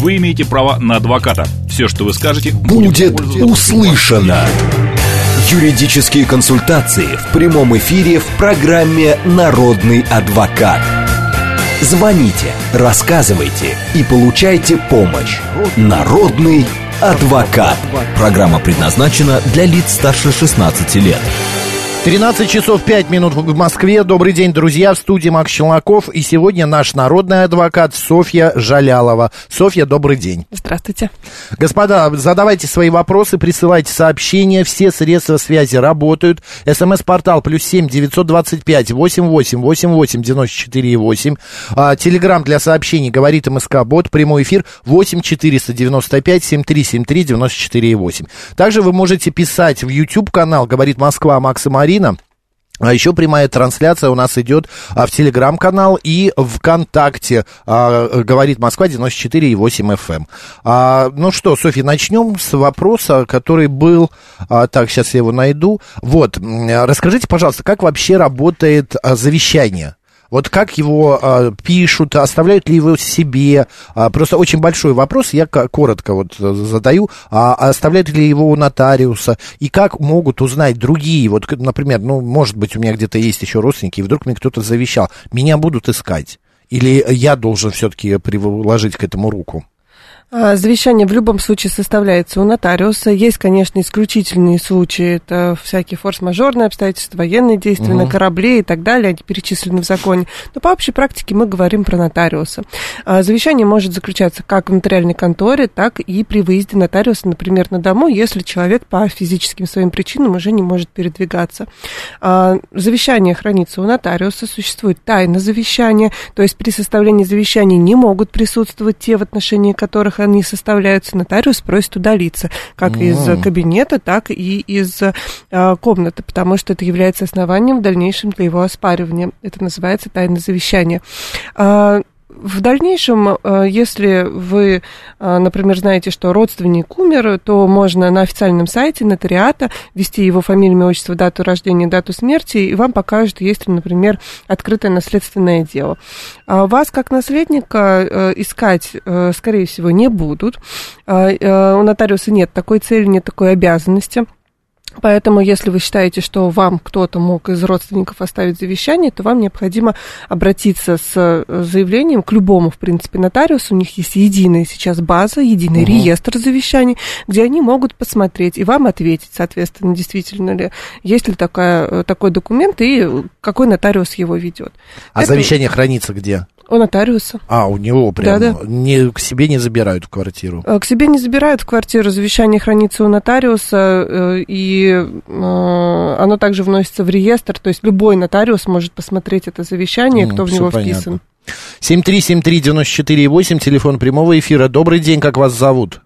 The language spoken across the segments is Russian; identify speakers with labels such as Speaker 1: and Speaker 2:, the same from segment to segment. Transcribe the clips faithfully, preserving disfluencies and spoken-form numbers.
Speaker 1: вы имеете право на адвоката. Все, что вы скажете,
Speaker 2: будет, будет услышано. Юридические консультации в прямом эфире в программе «Народный адвокат». Звоните, рассказывайте и получайте помощь. Народный адвокат. Программа предназначена для лиц старше шестнадцати лет.
Speaker 3: тринадцать часов пять минут в Москве. Добрый день, друзья, в студии Макс Челноков. И сегодня наш народный адвокат Софья Жалялова. Софья, добрый день.
Speaker 4: Здравствуйте.
Speaker 3: Господа, задавайте свои вопросы, присылайте сообщения. Все средства связи работают. СМС-портал плюс семь девятьсот двадцать пять восемь восемь восемь восемь девяносто четыре восемь. А, Телеграм для сообщений говорит МСК-бот. Прямой эфир восемь четыреста девяносто пять семь три семь три девяносто четыре восемь. Также вы можете писать в YouTube-канал «Говорит Москва» Макс и Марина. А еще прямая трансляция у нас идет а, в Телеграм-канал и ВКонтакте. А, говорит Москва девяносто четыре и восемь эф эм. А, ну что, Софья, начнем с вопроса, который был... А, так, сейчас я его найду. Вот, расскажите, пожалуйста, как вообще работает а, завещание? Вот как его а, пишут, оставляют ли его себе? А, просто очень большой вопрос, я к- коротко вот задаю. А, оставляют ли его у нотариуса? И как могут узнать другие? Вот, например, ну, может быть, у меня где-то есть еще родственники, и вдруг мне кто-то завещал. Меня будут искать? Или я должен все-таки приложить к этому руку?
Speaker 4: Завещание в любом случае составляется у нотариуса. Есть, конечно, исключительные случаи. Это всякие форс-мажорные обстоятельства, военные действия угу. на корабле и так далее. Они перечислены в законе. Но по общей практике мы говорим про нотариуса. Завещание может заключаться как в нотариальной конторе, так и при выезде нотариуса, например, на дому, если человек по физическим своим причинам уже не может передвигаться. Завещание хранится у нотариуса. Существует тайна завещания. То есть при составлении завещания не могут присутствовать те, в отношении которых они составляются, нотариус просит удалиться, как mm. из кабинета, так и из а, комнаты, потому что это является основанием в дальнейшем для его оспаривания. Это называется тайна завещания. А, В дальнейшем, если вы, например, знаете, что родственник умер, то можно на официальном сайте нотариата ввести его фамилию, имя, отчество, дату рождения, дату смерти, и вам покажут, есть ли, например, открытое наследственное дело. Вас, как наследника, искать, скорее всего, не будут. У нотариуса нет такой цели, нет такой обязанности. Поэтому, если вы считаете, что вам кто-то мог из родственников оставить завещание, то вам необходимо обратиться с заявлением к любому, в принципе, нотариусу. У них есть единая сейчас база, единый угу. реестр завещаний, где они могут посмотреть и вам ответить, соответственно, действительно ли, есть ли такая, такой документ и какой нотариус его ведет.
Speaker 3: А Это... завещание хранится где?
Speaker 4: У нотариуса.
Speaker 3: А, у него прям
Speaker 4: да, да.
Speaker 3: Не, к себе не забирают в квартиру?
Speaker 4: К себе не забирают в квартиру. Завещание хранится у нотариуса, и оно также вносится в реестр. То есть любой нотариус может посмотреть это завещание, mm, кто в него понятно. Вписан.
Speaker 3: семь три семь три девяносто четыре восемь, телефон прямого эфира. Добрый день, как вас зовут?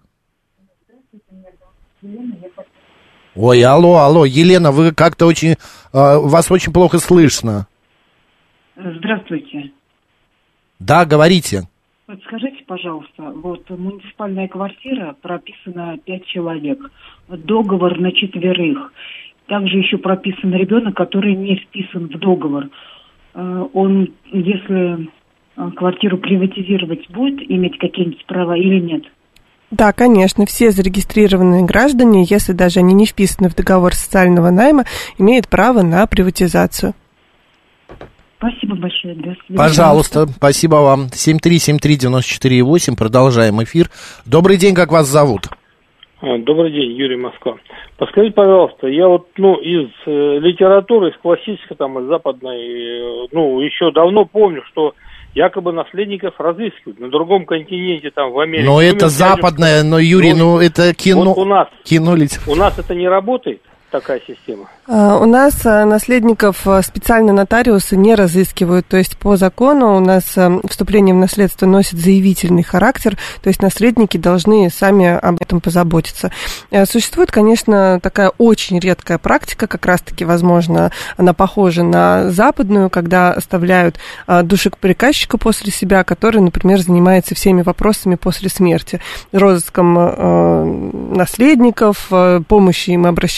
Speaker 3: Ой, алло, алло, Елена, вы как-то очень... Вас очень плохо слышно.
Speaker 5: Здравствуйте.
Speaker 3: Да, говорите.
Speaker 5: Вот скажите, пожалуйста, вот муниципальная квартира, прописано пять человек, договор на четверых. Также еще прописан ребенок, который не вписан в договор. Он, если квартиру приватизировать, будет иметь какие-нибудь права или нет?
Speaker 4: Да, конечно, все зарегистрированные граждане, если даже они не вписаны в договор социального найма, имеют право на приватизацию.
Speaker 5: Спасибо большое. До свидания.
Speaker 3: Пожалуйста, спасибо вам. семь три семь три девяносто четыре восемь, продолжаем эфир. Добрый день, как вас зовут?
Speaker 6: Добрый день, Юрий, Москва. Подскажите, пожалуйста, я вот, ну, из э, литературы, из классической, там, из западной, э, ну, еще давно помню, что якобы наследников разыскивают на другом континенте, там, в Америке.
Speaker 3: Но это западное, но, Юрий, ну, это кино.
Speaker 6: Вот у нас,
Speaker 3: кино
Speaker 6: у нас это не работает, такая система?
Speaker 4: У нас наследников специально нотариусы не разыскивают, то есть по закону у нас вступление в наследство носит заявительный характер, то есть наследники должны сами об этом позаботиться. Существует, конечно, такая очень редкая практика, как раз-таки, возможно, она похожа на западную, когда оставляют душеприказчика после себя, который, например, занимается всеми вопросами после смерти, розыском наследников, помощи им, обращения к нотариусу,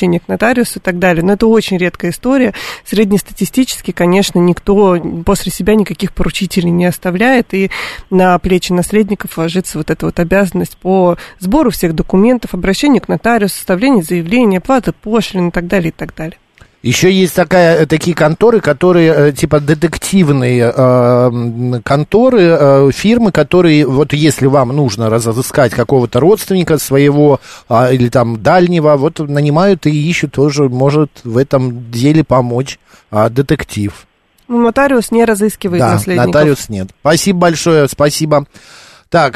Speaker 4: нотариус и так далее. Но это очень редкая история. Среднестатистически, конечно, никто после себя никаких поручителей не оставляет, и на плечи наследников ложится вот эта вот обязанность по сбору всех документов, обращению к нотариусу, составлению заявления, оплаты пошлин и так далее, и так далее.
Speaker 3: Еще есть такая, такие конторы, которые типа детективные э, конторы, э, фирмы, которые, вот если вам нужно разыскать какого-то родственника своего э, или там дальнего, вот нанимают и ищут, тоже может в этом деле помочь э, детектив.
Speaker 4: Нотариус не разыскивает
Speaker 3: да,
Speaker 4: наследников.
Speaker 3: Нотариус нет. Спасибо большое, спасибо. Так,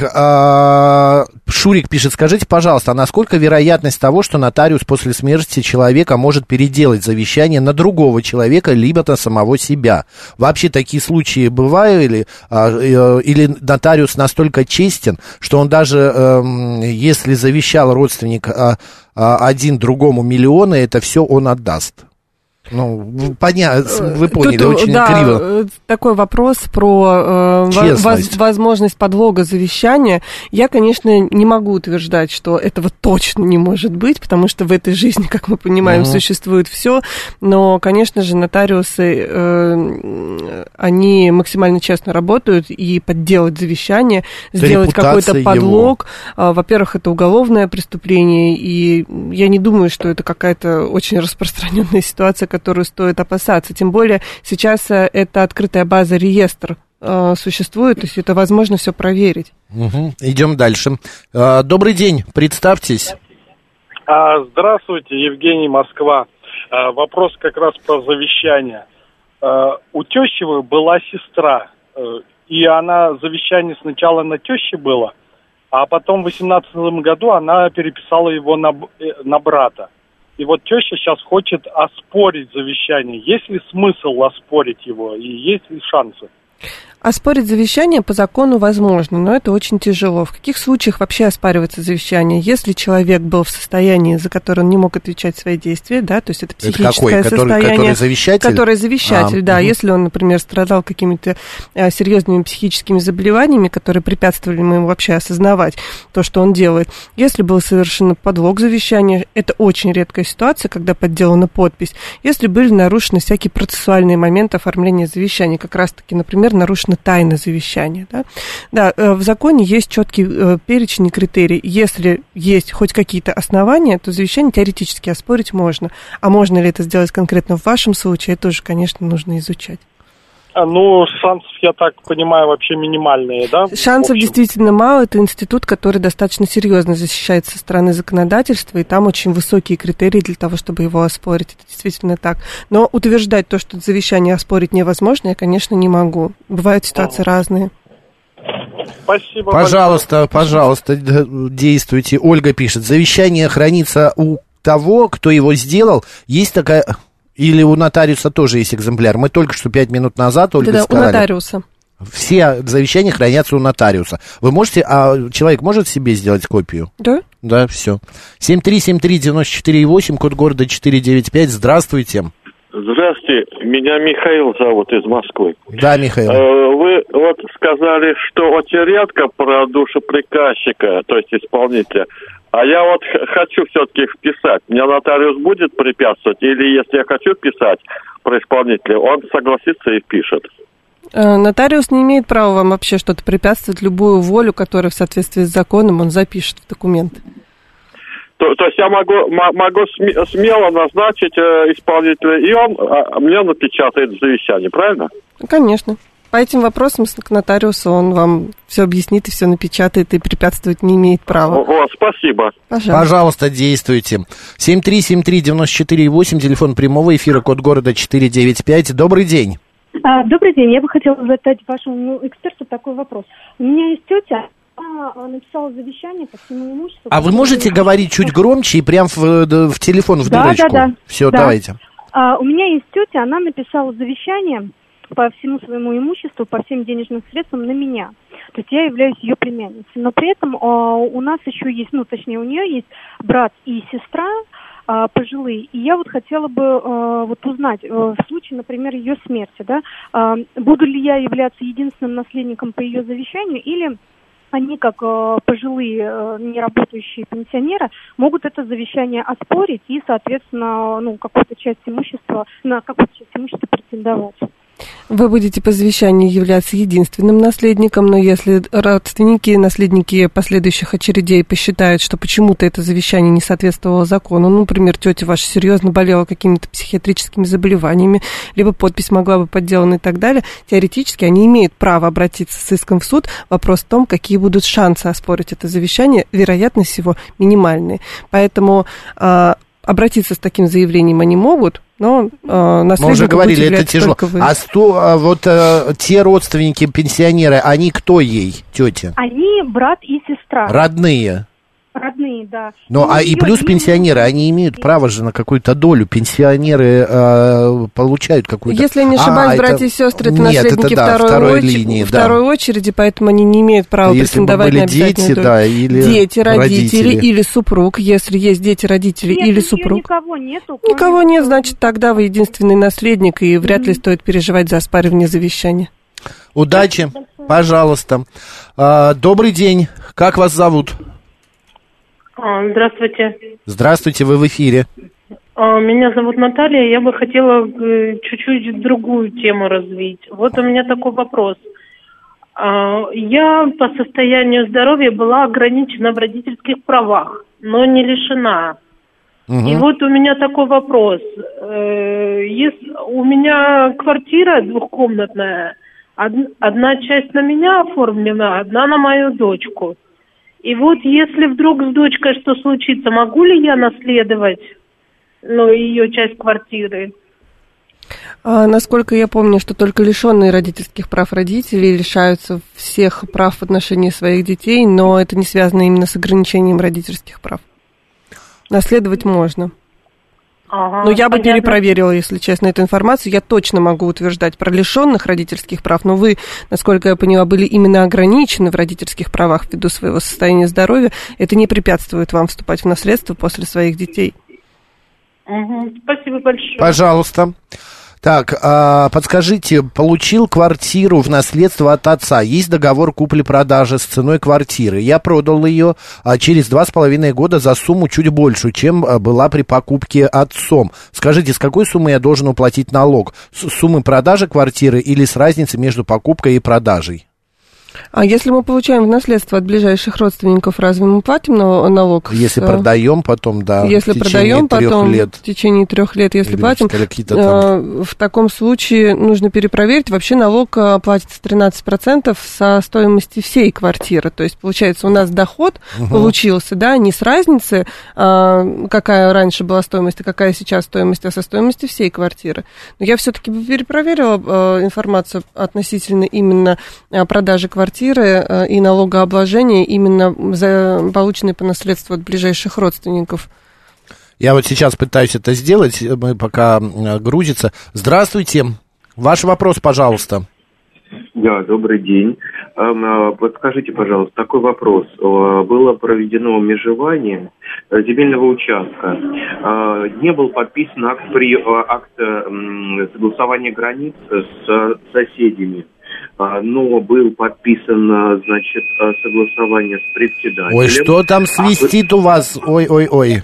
Speaker 3: э, Шурик пишет, скажите, пожалуйста, а насколько вероятность того, что нотариус после смерти человека может переделать завещание на другого человека, либо на самого себя? Вообще такие случаи бывают, или, э, или нотариус настолько честен, что он даже, э, если завещал родственник э, один другому миллиона, это все он отдаст? Ну, понятно, вы поняли,
Speaker 4: Тут,
Speaker 3: очень
Speaker 4: да,
Speaker 3: криво.
Speaker 4: Такой вопрос про э, воз, возможность подлога завещания. Я, конечно, не могу утверждать, что этого точно не может быть, потому что в этой жизни, как мы понимаем, uh-huh. существует все. Но, конечно же, нотариусы, э, они максимально честно работают, и подделать завещание, это сделать какой-то подлог. Его. Во-первых, это уголовное преступление, и я не думаю, что это какая-то очень распространенная ситуация, которую стоит опасаться. Тем более сейчас это открытая база, реестр э, существует, то есть это возможно все проверить.
Speaker 3: Угу. Идем дальше. Э, добрый день, представьтесь.
Speaker 7: А, здравствуйте, Евгений, Москва. А, вопрос как раз про завещание. А, у тещи была сестра, и она завещание сначала на теще было, а потом в восемнадцатом году она переписала его на, на брата. И вот теща сейчас хочет оспорить завещание. Есть ли смысл оспорить его и есть ли шансы?
Speaker 4: Оспорить завещание по закону возможно, но это очень тяжело. В каких случаях вообще оспаривается завещание? Если человек был в состоянии, за которое он не мог отвечать свои действия, да, то есть это психическое
Speaker 3: это какой?
Speaker 4: состояние.
Speaker 3: Который, который завещатель?
Speaker 4: Который завещатель, а, да. Угу. Если он, например, страдал какими-то а, серьезными психическими заболеваниями, которые препятствовали ему вообще осознавать то, что он делает. Если был совершен подлог завещания, это очень редкая ситуация, когда подделана подпись. Если были нарушены всякие процессуальные моменты оформления завещания, как раз-таки, например, нарушена тайна завещания. Да? Да, в законе есть четкий перечень и критерий. Если есть хоть какие-то основания, то завещание теоретически оспорить можно. А можно ли это сделать конкретно в вашем случае, это тоже, конечно, нужно изучать.
Speaker 7: Ну, шансов, я так понимаю, вообще минимальные, да?
Speaker 4: Шансов действительно мало. Это институт, который достаточно серьезно защищается со стороны законодательства, и там очень высокие критерии для того, чтобы его оспорить. Это действительно так. Но утверждать то, что завещание оспорить невозможно, я, конечно, не могу. Бывают ситуации а. разные.
Speaker 7: Спасибо.
Speaker 3: Пожалуйста, большое. пожалуйста, действуйте. Ольга пишет, завещание хранится у того, кто его сделал. Есть такая... Или у нотариуса тоже есть экземпляр? Мы только что пять минут назад, Ольга,
Speaker 4: да,
Speaker 3: сказали.
Speaker 4: У нотариуса.
Speaker 3: Все завещания хранятся у нотариуса. Вы можете, а человек может себе сделать копию?
Speaker 4: Да.
Speaker 3: Да, все. семь три семь три девять четыре восемь, код города четыре девять пять. Здравствуйте.
Speaker 8: Здравствуйте, меня Михаил зовут из Москвы.
Speaker 3: Да, Михаил.
Speaker 8: Вы вот сказали, что очень редко про душеприказчика, то есть исполнителя. А я вот хочу все-таки вписать. Мне нотариус будет препятствовать? Или если я хочу вписать про исполнителя, он согласится и впишет?
Speaker 4: Нотариус не имеет права вам вообще что-то препятствовать. Любую волю, которая в соответствии с законом, он запишет в документы.
Speaker 8: То, то есть я могу, могу смело назначить исполнителя, и он мне напечатает завещание, правильно?
Speaker 4: Конечно. По этим вопросам к нотариусу он вам все объяснит и все напечатает, и препятствовать не имеет права.
Speaker 8: О, спасибо.
Speaker 3: Пожалуйста, Пожалуйста действуйте. семь три семь три девять четыре восемь, телефон прямого эфира, код города четыре девять пять. Добрый день.
Speaker 9: А, добрый день. Я бы хотела задать вашему эксперту такой вопрос. У меня есть тетя, она написала завещание по всему имуществу.
Speaker 3: А вы можете говорить чуть громче и прям в, в телефон, в
Speaker 9: да,
Speaker 3: дырочку?
Speaker 9: Да, да,
Speaker 3: Все,
Speaker 9: да.
Speaker 3: давайте.
Speaker 9: А, у меня есть тетя, она написала завещание по всему своему имуществу, по всем денежным средствам на меня. То есть я являюсь ее племянницей. Но при этом э, у нас еще есть, ну, точнее, у нее есть брат и сестра э, пожилые. И я вот хотела бы э, вот узнать, э, в случае, например, ее смерти, да, э, буду ли я являться единственным наследником по ее завещанию, или они, как э, пожилые э, неработающие пенсионеры, могут это завещание оспорить и, соответственно, ну, какую-то часть имущества, на какую-то часть имущества претендовать.
Speaker 4: Вы будете по завещанию являться единственным наследником, но если родственники, наследники последующих очередей посчитают, что почему-то это завещание не соответствовало закону, ну, например, тетя ваша серьезно болела какими-то психиатрическими заболеваниями, либо подпись могла быть подделана и так далее, теоретически они имеют право обратиться с иском в суд. Вопрос в том, какие будут шансы оспорить это завещание, вероятность всего минимальные. Поэтому э, обратиться с таким заявлением они могут, но э,
Speaker 3: мы уже говорили, это тяжело. А, сто, а вот э, те родственники, пенсионеры, они кто ей, тетя?
Speaker 9: Они брат и сестра.
Speaker 3: Родные?
Speaker 9: Родные, да.
Speaker 3: Ну, а и плюс пенсионеры, они имеют право же на какую-то долю. Пенсионеры э, получают какую-то...
Speaker 4: Если я не ошибаюсь, а, братья это... и сестры, это Нет, наследники это, да, второй, второй, оч... линии, второй да. очереди, поэтому они не имеют права если претендовать на обязательную
Speaker 3: дети,
Speaker 4: долю.
Speaker 3: Да, или
Speaker 4: дети, родители,
Speaker 3: родители
Speaker 4: или супруг. Если есть дети, родители
Speaker 9: нет,
Speaker 4: или супруг.
Speaker 9: Никого нету.
Speaker 4: Никого нет, значит, тогда вы единственный наследник, и вряд mm-hmm. ли стоит переживать за оспаривание завещания.
Speaker 3: Удачи, пожалуйста. А, добрый день, как вас зовут?
Speaker 10: Здравствуйте.
Speaker 3: Здравствуйте, вы в эфире.
Speaker 10: Меня зовут Наталья, я бы хотела чуть-чуть другую тему развить. Вот у меня такой вопрос. Я по состоянию здоровья была ограничена в родительских правах, но не лишена. Угу. И вот у меня такой вопрос. Если у меня квартира двухкомнатная, одна часть на меня оформлена, одна на мою дочку. И вот если вдруг с дочкой что случится, могу ли я наследовать, ну, ее часть квартиры?
Speaker 4: А, насколько я помню, что только лишенные родительских прав родители лишаются всех прав в отношении своих детей, но это не связано именно с ограничением родительских прав. Наследовать можно.
Speaker 10: Ага,
Speaker 4: но я бы
Speaker 10: понятно.
Speaker 4: перепроверила, если честно, эту информацию. Я точно могу утверждать про лишенных родительских прав, но вы, насколько я поняла, были именно ограничены в родительских правах ввиду своего состояния здоровья. Это не препятствует вам вступать в наследство после своих детей.
Speaker 10: Угу. Спасибо большое.
Speaker 3: Пожалуйста. Так, а, подскажите, получил квартиру в наследство от отца. Есть договор купли-продажи с ценой квартиры. Я продал ее а, через два с половиной года за сумму чуть большую, чем а, была при покупке отцом. Скажите, с какой суммы я должен уплатить налог? С суммы продажи квартиры или с разницей между покупкой и продажей?
Speaker 4: А если мы получаем в наследство от ближайших родственников, разве мы платим налог?
Speaker 3: Если с... продаем потом, да.
Speaker 4: Если в продаем потом лет. в течение трех лет, если или платим, там... в таком случае нужно перепроверить. Вообще налог платится тринадцать процентов со стоимости всей квартиры. То есть, получается, у нас доход угу. получился, да, не с разницы, какая раньше была стоимость, а какая сейчас стоимость, а со стоимости всей квартиры. Но я все-таки перепроверила информацию относительно именно продажи квартиры и налогообложения именно за полученные по наследству от ближайших родственников.
Speaker 3: Я вот сейчас пытаюсь это сделать, мы пока грузится. Здравствуйте, ваш вопрос, пожалуйста.
Speaker 11: Да, добрый день. Подскажите, пожалуйста, такой вопрос. Было проведено межевание земельного участка. Не был подписан акт, при, акт согласования границ с соседями. Но был подписан, значит, согласование с председателем.
Speaker 3: Ой, что там свистит а, у вас? Ой-ой-ой.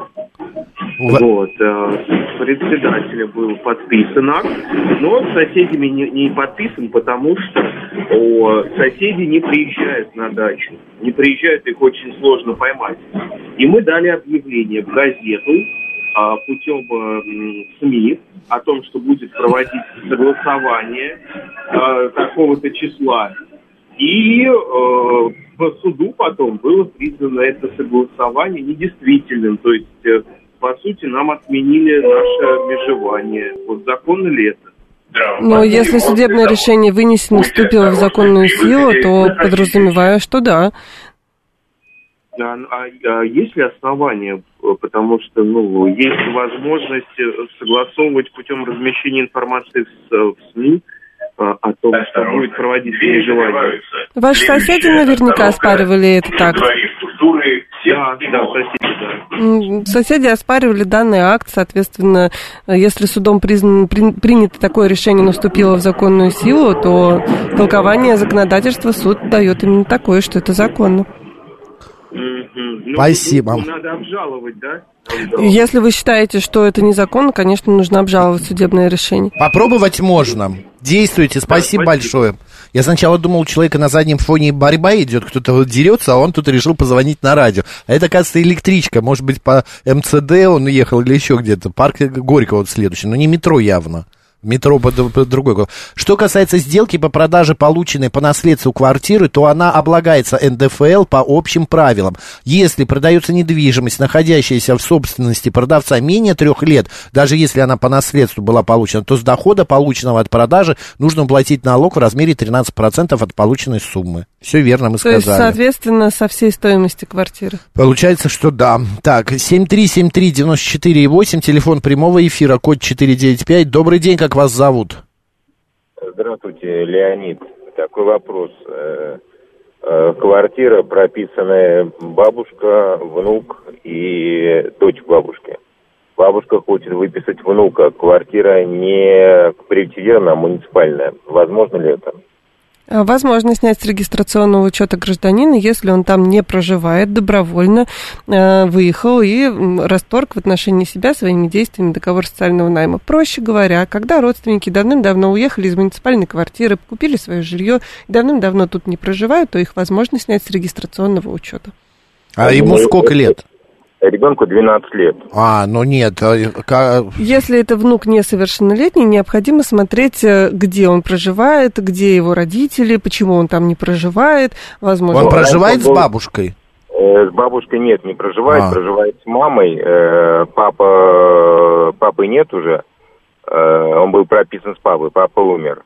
Speaker 11: Вот, с председателем был подписан акт, но с соседями не, не подписан, потому что о, соседи не приезжают на дачу. Не приезжают, их очень сложно поймать. И мы дали объявление в газету а, путем а, СМИ о том, что будет проводиться согласование а, такого-то числа. И э, по суду потом было признано это согласование недействительным. То есть, э, по сути, нам отменили наше межевание. Вот законно ли это?
Speaker 4: Но если судебное решение вынесено, вступило в законную силу, то подразумеваю, что да.
Speaker 11: А, а есть ли основания? Потому что, ну, есть возможность согласовывать путем размещения информации в, в СМИ о том, что будет проводиться межевание.
Speaker 4: Ваши соседи наверняка оспаривали этот акт.
Speaker 11: Да, Да, да, соседи, да.
Speaker 4: Соседи оспаривали данный акт, соответственно, если судом признан, при, принято такое решение, наступило в законную силу, то толкование законодательства суд дает именно такое, что это законно.
Speaker 11: Ну,
Speaker 3: Спасибо.
Speaker 11: Надо обжаловать, да?
Speaker 4: Если вы считаете, что это незаконно, конечно, нужно обжаловать судебное решение.
Speaker 3: Попробовать можно. Действуйте, спасибо, да, спасибо большое. Я сначала думал, у человека на заднем фоне борьба идет, кто-то дерется, а он тут решил позвонить на радио. А это, оказывается, электричка. Может быть, по эм цэ дэ он ехал или еще где-то. Парк Горького вот следующий, но не метро явно. Метро по, по другой. Что касается сделки по продаже полученной по наследству квартиры, то она облагается эн дэ эф эл по общим правилам. Если продается недвижимость, находящаяся в собственности продавца менее трех лет, даже если она по наследству была получена, то с дохода, полученного от продажи, нужно уплатить налог в размере тринадцать процентов от полученной суммы. Все верно мы сказали. То есть,
Speaker 4: соответственно, со всей стоимости квартиры.
Speaker 3: Получается, что да. Так, семь три семь три девять четыре восемь, телефон прямого эфира, код четыреста девяносто пять. Добрый день, как вас зовут?
Speaker 12: Здравствуйте, Леонид. Такой вопрос. Квартира, прописанная бабушка, внук и дочь бабушки. Бабушка хочет выписать внука. Квартира не приватизирована, а муниципальная. Возможно ли это?
Speaker 4: Возможно снять с регистрационного учета гражданина, если он там не проживает, добровольно э, выехал и расторг в отношении себя своими действиями договор социального найма. Проще говоря, когда родственники давным-давно уехали из муниципальной квартиры, купили свое жилье, давным-давно тут не проживают, то их возможно снять с регистрационного учета.
Speaker 3: А ему сколько лет?
Speaker 12: Ребенку двенадцать лет.
Speaker 3: А, ну нет.
Speaker 4: Если это внук несовершеннолетний, необходимо смотреть, где он проживает, где его родители, почему он там не проживает. Возможно,
Speaker 3: он проживает с бабушкой?
Speaker 12: С бабушкой нет, не проживает, а. проживает с мамой. Папа, папы нет уже. Он был прописан с папой, папа умер.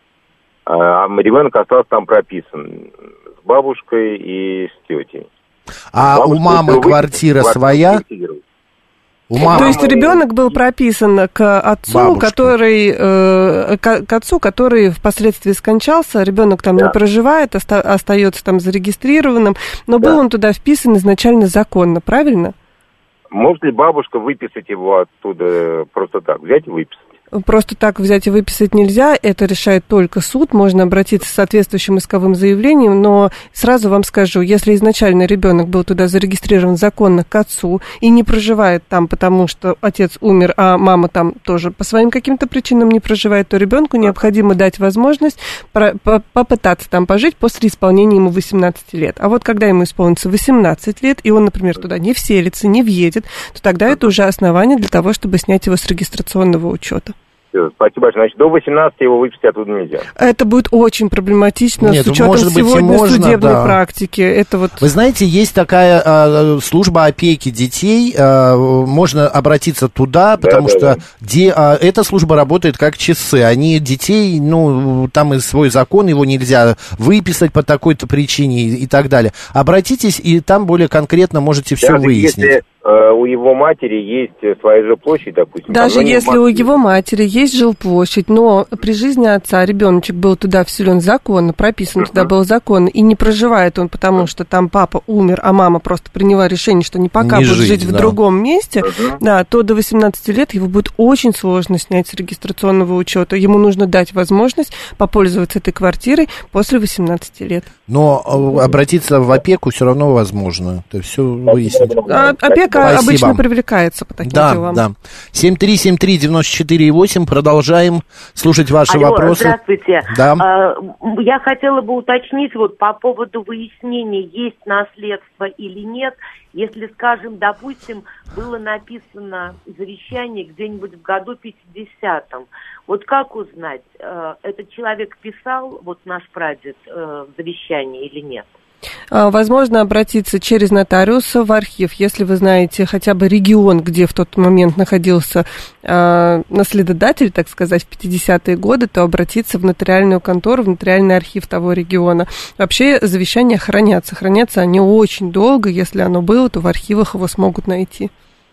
Speaker 12: А ребенок остался там прописан с бабушкой и с тетей.
Speaker 3: А бабушка, у мамы квартира своя?
Speaker 4: У мамы... То есть ребенок был прописан к отцу, который, э, к, к отцу, который впоследствии скончался. Ребенок там да. не проживает, оста- остается там зарегистрированным, но да. был он туда вписан изначально законно, правильно?
Speaker 12: Может ли бабушка выписать его оттуда просто так, взять и выписать?
Speaker 4: Просто так взять и выписать нельзя, это решает только суд, можно обратиться с соответствующим исковым заявлением, но сразу вам скажу, если изначально ребенок был туда зарегистрирован законно к отцу и не проживает там, потому что отец умер, а мама там тоже по своим каким-то причинам не проживает, то ребенку необходимо дать возможность попытаться там пожить после исполнения ему восемнадцати лет. А вот когда ему исполнится восемнадцать лет, и он, например, туда не вселится, не въедет, то тогда это уже основание для того, чтобы снять его с регистрационного учета.
Speaker 12: Спасибо большое. Значит, до восемнадцати его выписать оттуда нельзя.
Speaker 4: Это будет очень проблематично. Нет, с учетом
Speaker 3: может быть,
Speaker 4: сегодня
Speaker 3: можно,
Speaker 4: судебной
Speaker 3: да.
Speaker 4: практики. Это вот...
Speaker 3: Вы знаете, есть такая э, служба опеки детей. Э, можно обратиться туда, потому да, что да, да. Де, э, эта служба работает как часы. Они детей, ну, там и свой закон, его нельзя выписать по такой-то причине и, и так далее. Обратитесь, и там более конкретно можете все
Speaker 12: Даже
Speaker 3: выяснить.
Speaker 12: Если... У его матери есть своя жилплощадь, допустим.
Speaker 4: Даже если у его матери есть жилплощадь, но при жизни отца ребеночек был туда вселен законно, прописан uh-huh. туда был законно, и не проживает он, потому что там папа умер, а мама просто приняла решение, что не пока не будет жить, жить да. в другом месте, uh-huh. да, то до восемнадцати лет его будет очень сложно снять с регистрационного учета. Ему нужно дать возможность попользоваться этой квартирой после восемнадцати лет.
Speaker 3: Но обратиться в опеку все равно возможно. Это все выяснить.
Speaker 4: А, опека Спасибо. Обычно привлекается по таким
Speaker 3: да,
Speaker 4: делам.
Speaker 3: Да, да. семь три семь три девять четыре восемь. Продолжаем слушать ваши
Speaker 13: Алло,
Speaker 3: вопросы.
Speaker 13: Здравствуйте.
Speaker 3: Да.
Speaker 13: Я хотела бы уточнить вот по поводу выяснения, есть наследство или нет. Если, скажем, допустим, было написано завещание где-нибудь в году пятидесятом, вот как узнать, этот человек писал, вот наш прадед, в завещании или нет?
Speaker 4: Возможно обратиться через нотариуса в архив, если вы знаете хотя бы регион, где в тот момент находился э, наследодатель, так сказать, в пятидесятые годы, то обратиться в нотариальную контору, в нотариальный архив того региона. Вообще завещания хранятся. Хранятся они очень долго. Если оно было, то в архивах его смогут найти.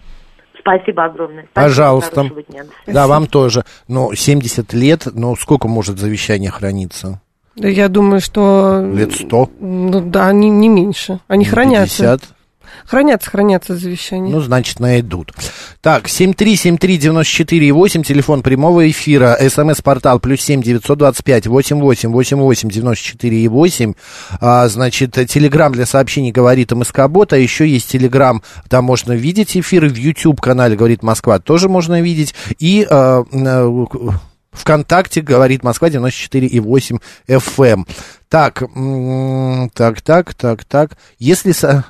Speaker 13: Спасибо огромное. Спасибо,
Speaker 3: пожалуйста. Да, вам тоже. Но семьдесят лет, ну сколько может завещание храниться?
Speaker 4: Я думаю, что...
Speaker 3: Лет сто?
Speaker 4: Ну да, не, не меньше. Они хранятся.
Speaker 3: пятьдесят?
Speaker 4: Хранятся, хранятся завещания.
Speaker 3: Ну, значит, найдут. Так, семь три семь три девять четыре восемь, телефон прямого эфира, смс-портал плюс семь девятьсот двадцать пять восемь восемь восемь восемь девяносто четыре восемь. А, значит, телеграм для сообщений «Говорит МСК-бот», а еще есть телеграм, там можно видеть эфиры, в YouTube-канале «Говорит Москва» тоже можно видеть, и а, а, ВКонтакте «Говорит Москва» девяносто четыре восемь эф эм. Так, так, так, так, так, если... Со...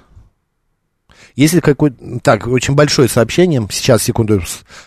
Speaker 3: Если какой... Так, очень большое сообщение. Сейчас, секунду,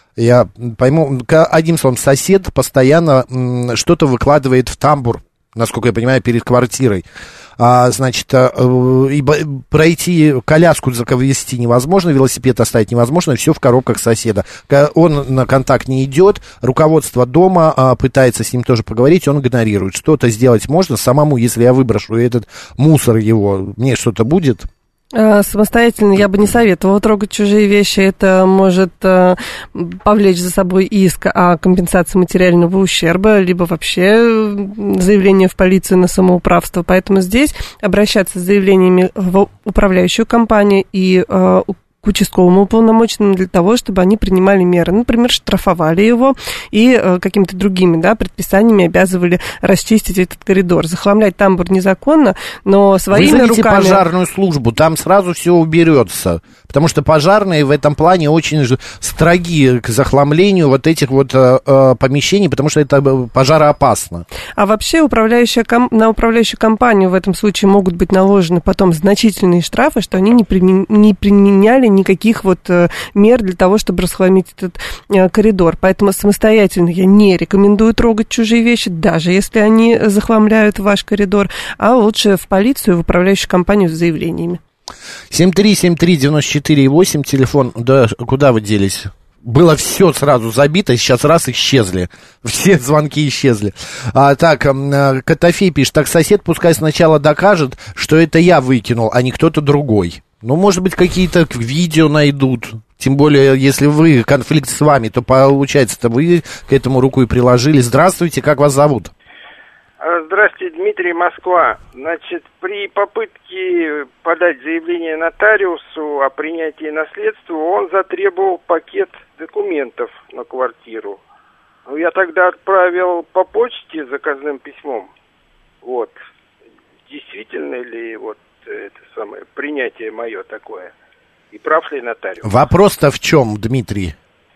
Speaker 3: я пойму. Одним словом, сосед постоянно м, что-то выкладывает в тамбур, насколько я понимаю, перед квартирой. А, значит, а, и пройти коляску завести невозможно, велосипед оставить невозможно, все в коробках соседа. Он на контакт не идет, руководство дома а, пытается с ним тоже поговорить, он игнорирует. Что-то сделать можно самому, если я выброшу этот мусор его, мне что-то будет?
Speaker 4: Самостоятельно я бы не советовала трогать чужие вещи. Это может э, повлечь за собой иск о компенсации материального ущерба, либо вообще заявление в полицию на самоуправство. Поэтому здесь обращаться с заявлениями в управляющую компанию и э, к участковому уполномоченному для того, чтобы они принимали меры. Например, штрафовали его и э, какими-то другими, да, предписаниями обязывали расчистить этот коридор. Захламлять тамбур незаконно, но своими
Speaker 3: Вызовите
Speaker 4: руками...
Speaker 3: пожарную службу, там сразу все уберется. Потому что пожарные в этом плане очень строги к захламлению вот этих вот э, э, помещений, потому что это пожароопасно.
Speaker 4: А вообще управляющая ком... на управляющую компанию в этом случае могут быть наложены потом значительные штрафы, что они не, примен... не применяли никаких вот э, мер для того, чтобы расхламить этот э, коридор. Поэтому самостоятельно я не рекомендую трогать чужие вещи, даже если они захламляют ваш коридор, а лучше в полицию, в управляющую компанию с заявлениями.
Speaker 3: семь три семь три девять четыре восемь, телефон. Да, куда вы делись? Было все сразу забито, сейчас раз исчезли. Все звонки исчезли. А, так, Котофей пишет, так сосед пускай сначала докажет, что это я выкинул, а не кто-то другой. Ну, может быть, какие-то видео найдут. Тем более, если вы, конфликт с вами, то получается-то вы к этому руку и приложили. Здравствуйте, как вас зовут?
Speaker 14: Здравствуйте, Дмитрий, Москва. Значит, при попытке подать заявление нотариусу о принятии наследства, он затребовал пакет документов на квартиру. Ну, я тогда отправил по почте заказным письмом. Вот. Действительно ли вот это самое принятие мое такое? И прав ли нотариус?
Speaker 3: Вопрос-то в чем, Дмитрий?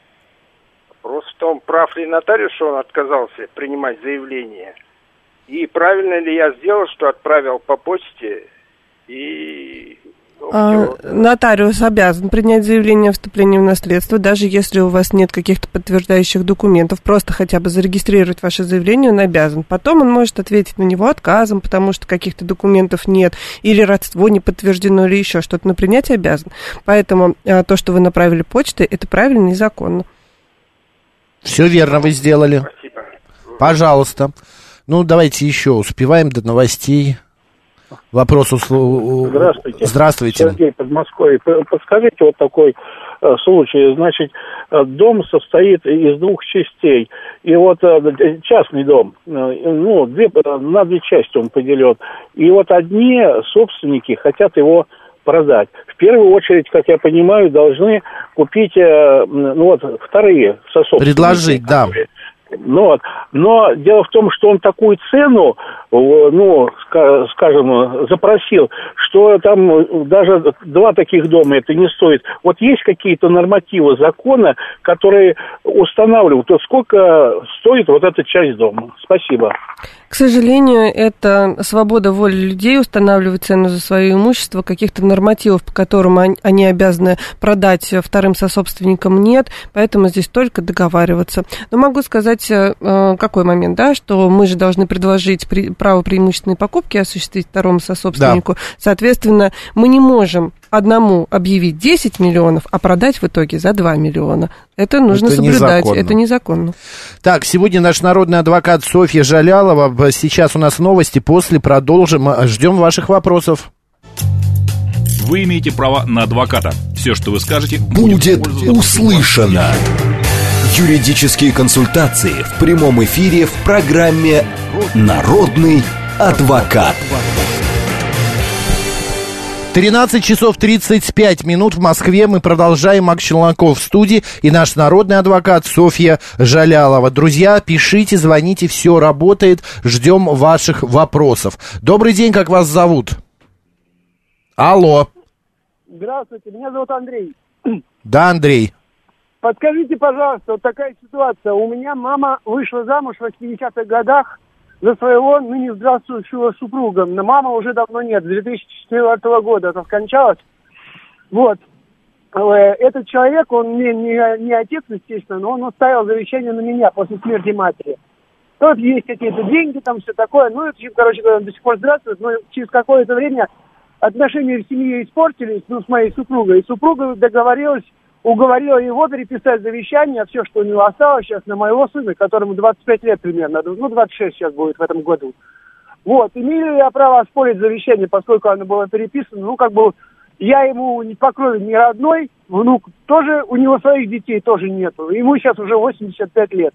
Speaker 14: Вопрос в том, прав ли нотариус, что он отказался принимать заявление. И правильно ли я сделал, что отправил по почте и... Ну,
Speaker 4: а, нотариус обязан принять заявление о вступлении в наследство, даже если у вас нет каких-то подтверждающих документов, просто хотя бы зарегистрировать ваше заявление он обязан. Потом он может ответить на него отказом, потому что каких-то документов нет, или родство не подтверждено, или еще что-то, но принять обязан. Поэтому а, то, что вы направили почтой, это правильно и законно.
Speaker 3: Все верно вы сделали.
Speaker 14: Спасибо.
Speaker 3: Пожалуйста. Ну, давайте еще успеваем до новостей. Вопрос услу...
Speaker 15: Здравствуйте.
Speaker 3: Здравствуйте.
Speaker 15: Сергей, Подмосковье. Подскажите вот такой э, случай. Значит, э, дом состоит из двух частей. И вот э, частный дом, э, ну, две, на две части он поделен. И вот одни собственники хотят его продать. В первую очередь, как я понимаю, должны купить, э, ну вот, вторые сособственники.
Speaker 3: Предложить, да.
Speaker 15: Ну, вот. Но дело в том, что он такую цену, ну, скажем, запросил, что там даже два таких дома это не стоит. Вот есть какие-то нормативы закона, которые устанавливают, вот сколько стоит вот эта часть дома? Спасибо.
Speaker 4: К сожалению, это свобода воли людей устанавливать цену за свое имущество, каких-то нормативов, по которым они обязаны продать вторым сособственникам, нет, поэтому здесь только договариваться. Но могу сказать, какой момент, да, что мы же должны предложить право преимущественной покупки осуществить второму сособственнику, да. Соответственно, мы не можем одному объявить десять миллионов, а продать в итоге за два миллиона. Это нужно это соблюдать, незаконно. Это незаконно.
Speaker 3: Так, сегодня наш народный адвокат Софья Жалялова. Сейчас у нас новости, после продолжим. Ждем ваших вопросов.
Speaker 1: Вы имеете право на адвоката. Все, что вы скажете,
Speaker 2: будет услышано. Юридические консультации в прямом эфире в программе «Народный адвокат».
Speaker 3: тринадцать часов тридцать пять минут в Москве. Мы продолжаем. Макс Челноков в студии и наш народный адвокат Софья Жалялова. Друзья, пишите, звоните, все работает. Ждем ваших вопросов. Добрый день, как вас зовут? Алло.
Speaker 16: Здравствуйте, меня зовут Андрей.
Speaker 3: Да, Андрей.
Speaker 16: Подскажите, пожалуйста, вот такая ситуация. У меня мама вышла замуж в восьмидесятых годах за своего ныне здравствующего супруга. Но мама уже давно нет, с две тысячи четвёртого года это скончалась. Вот. Этот человек, он мне не, не отец, естественно, но он оставил завещание на меня после смерти матери. Тут есть какие-то деньги, там все такое. Ну, это, короче говоря, он до сих пор здравствует, но через какое-то время отношения в семье испортились, ну, с моей супругой. И супруга договорилась, уговорила его переписать завещание, все, что у него осталось сейчас, на моего сына, которому двадцать пять лет примерно, ну, двадцать шесть сейчас будет в этом году. Вот, имею ли я право оспорить завещание, поскольку оно было переписано, ну, как бы, я ему не по крови не родной, внук тоже, у него своих детей тоже нету, ему сейчас уже восемьдесят пять лет.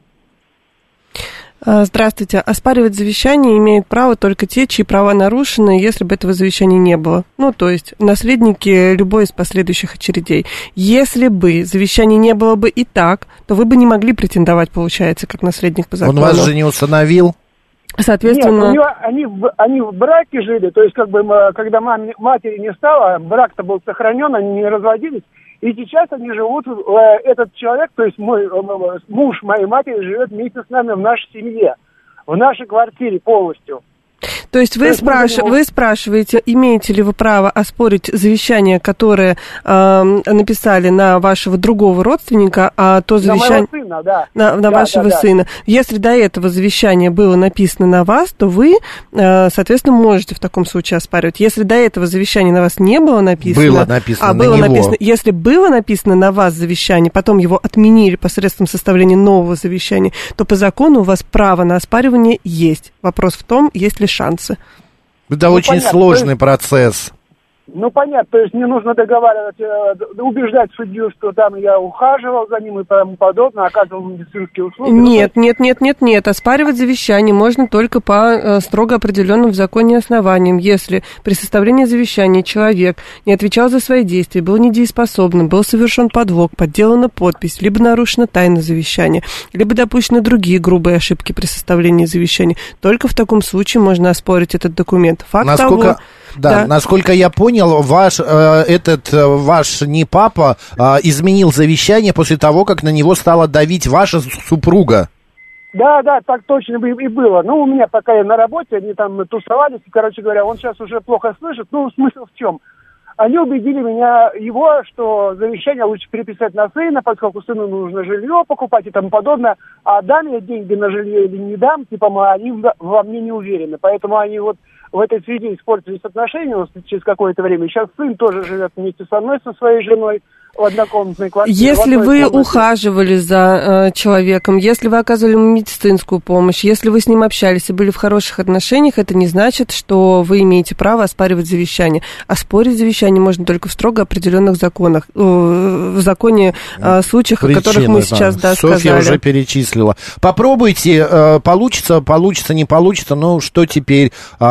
Speaker 4: Здравствуйте. Оспаривать завещание имеют право только те, чьи права нарушены, если бы этого завещания не было. Ну, то есть наследники любой из последующих очередей. Если бы завещание не было бы и так, то вы бы не могли претендовать, получается, как наследник по закону.
Speaker 3: Он вас же не усыновил?
Speaker 4: Соответственно...
Speaker 16: Нет, у него, они, они в браке жили, то есть, как бы, когда маме, матери не стало, брак-то был сохранен, они не разводились. И сейчас они живут, этот человек, то есть мой муж моей матери живет вместе с нами в нашей семье, в нашей квартире полностью.
Speaker 4: То есть вы,
Speaker 16: То есть
Speaker 4: спраш...
Speaker 16: мы...
Speaker 4: вы спрашиваете, имеете ли вы право оспорить завещание, которое э, написали на вашего другого родственника, а то завещание...
Speaker 16: На моего сына, да.
Speaker 4: На, на
Speaker 16: да,
Speaker 4: вашего
Speaker 16: да, да.
Speaker 4: сына. Если до этого завещание было написано на вас, то вы, э, соответственно, можете в таком случае оспаривать. Если до этого завещание на вас не было написано...
Speaker 3: Было написано
Speaker 4: а,
Speaker 3: на
Speaker 4: было
Speaker 3: него.
Speaker 4: написано, если было написано на вас завещание, потом его отменили посредством составления нового завещания, то по закону у вас право на оспаривание есть. Вопрос в том, есть ли шансы.
Speaker 3: Это
Speaker 16: ну,
Speaker 3: очень
Speaker 16: понятно,
Speaker 3: сложный
Speaker 16: есть,
Speaker 3: процесс.
Speaker 16: Ну, понятно, то есть не нужно договаривать, э, убеждать судью, что там я ухаживал за ним и тому подобное, оказывал медицинские услуги.
Speaker 4: Нет, ну, нет, нет, нет, нет. Оспаривать завещание можно только по э, строго определенным в законе основаниям. Если при составлении завещания человек не отвечал за свои действия, был недееспособным, был совершен подлог, подделана подпись, либо нарушена тайна завещания, либо допущены другие грубые ошибки при составлении завещания, только в таком случае можно оспорить этот документ. Факт
Speaker 3: Насколько...
Speaker 4: того...
Speaker 3: Да,
Speaker 4: да,
Speaker 3: насколько я понял, ваш, э, этот, ваш не папа э, изменил завещание после того, как на него стала давить ваша супруга.
Speaker 16: Да, да, так точно и было. Ну, у меня пока я на работе, они там тусовались, короче говоря, он сейчас уже плохо слышит. Ну, смысл в чем? Они убедили меня, его, что завещание лучше переписать на сына, поскольку сыну нужно жилье покупать и тому подобное. А дам я деньги на жилье или не дам, типа, они во мне не уверены. Поэтому они вот в этой связи испортились отношения через какое-то время. Сейчас сын тоже живет вместе со мной, со своей женой в однокомнатной квартире.
Speaker 4: Если вы
Speaker 16: комнате.
Speaker 4: ухаживали за э, человеком, если вы оказывали ему медицинскую помощь, если вы с ним общались и были в хороших отношениях, это не значит, что вы имеете право оспаривать завещание. Оспорить завещание можно только в строго определенных законах, э, в законе э, случаях, Причины, о которых мы сейчас да,
Speaker 3: Софья
Speaker 4: сказали.
Speaker 3: уже перечислила. Попробуйте, э, получится, получится, не получится, ну что теперь, э,